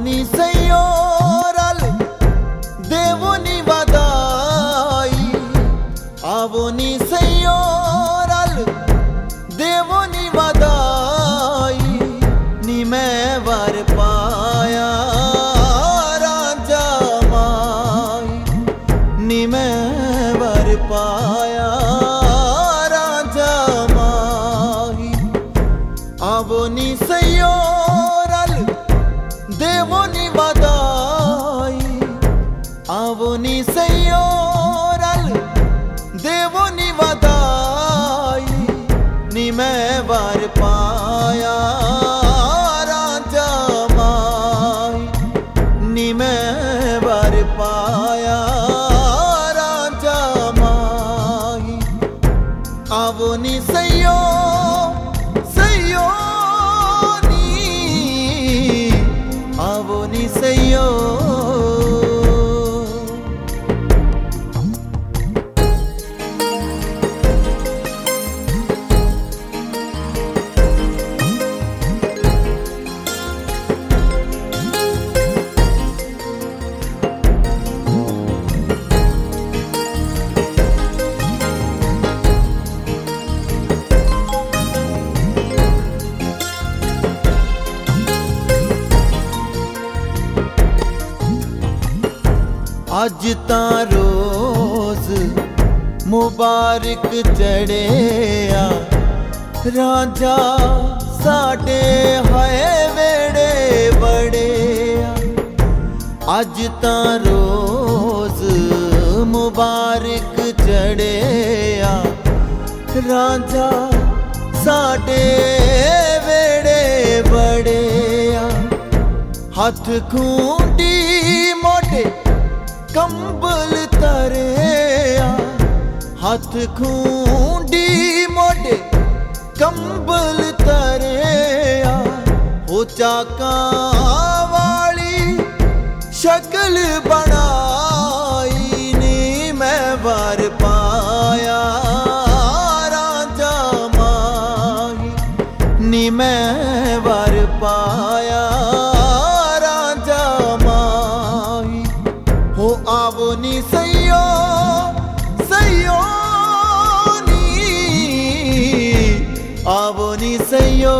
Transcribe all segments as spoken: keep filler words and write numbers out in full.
नी सयोरल देवो नी वदाई, आवो नी सयोरल देवो नी वदाई, नी मैं वर पाया राजा माई, नी मैं वर पाया राजा माई। आवो नी सयोरल देवो नी वदाई, आवो नी सयोरल देवो नी वदाई, नी मैं वर पाया राजा माई, नी मैं वर पाया राजा माई। आवो नी सयो सयो नी, आवो नी सयो। अज तां रोज मुबारक चढ़िया राजा साडे हाय वेड़े बड़िया। अज तां रोज मुबारक चढ़िया राजा साडे वेड़े बड़िया। हथ खूंडी मोटे कंबल तरिया, हाथ खूंडी मोटे कंबल तरिया। हो चाका वाली शक्ल बनाई, नी मैं वर पाया राजा माही, नी मैं वर पाया राजा माही। हो आवो नी सयो सयो नी, आवो नी सयो।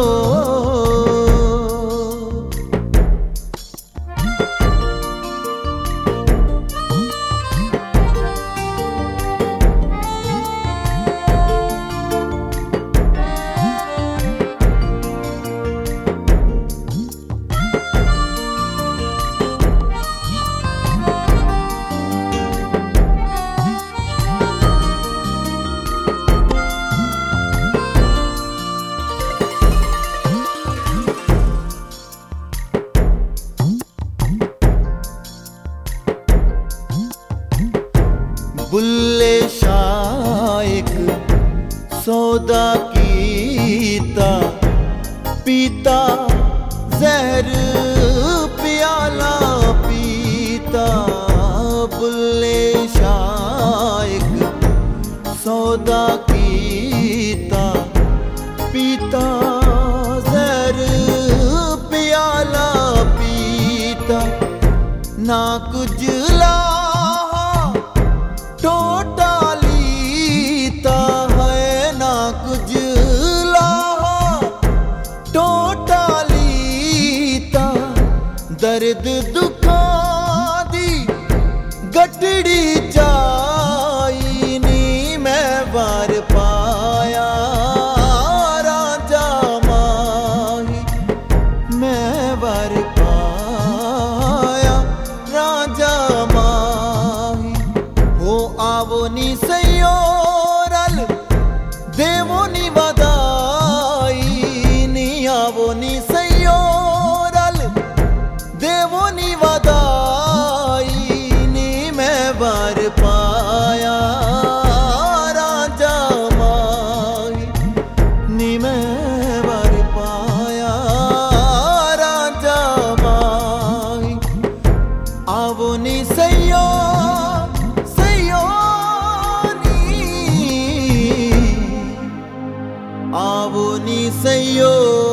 बुल्ले शाइक सौदा कीता, पीता जहर प्याला पीता। बुल्ले शाइक सौदा कीता, पीता जहर प्याला पीता। ना कुछ ला टोटा लीता है, ना कुछ लाहा टोटा लीता। दर्द दुखा दी गठड़ी जाई, नी मैं वर पाया राजा माही, मैं वर पाया राजा माही। हो आवो नी सयोरल देवो नी वदाई, नी आवो नी सयोरल देवो नी वदाई, नी मैं वर पाया राजा माही, नी मैं वर पाया राजा माही। आवो नी सयो आवो नी सयो।